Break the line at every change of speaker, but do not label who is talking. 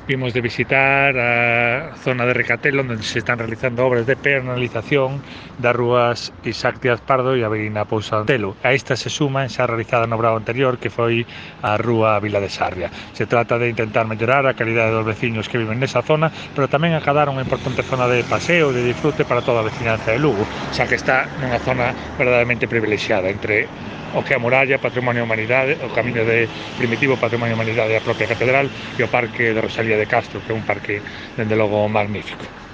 Vimos de visitar a zona de Recatelo, onde se están realizando obras de penalización das rúas Isaac Díaz Pardo e Avelina Pousa Antelo. A esta se suman xa realizada no brado anterior, que foi a rúa Vila de Sarria. Se trata de intentar mellorar a calidade dos veciños que viven nesa zona, pero tamén acadar unha importante zona de paseo e de disfrute para toda a veciñanza de Lugo, xa que está nunha zona verdadeiramente privilexiada entre o que é a muralla, Patrimonio da Humanidade, o camiño de primitivo Patrimonio da Humanidade e a propia catedral e o Parque de Rosalía de Castro, que é un parque, dende logo, magnífico.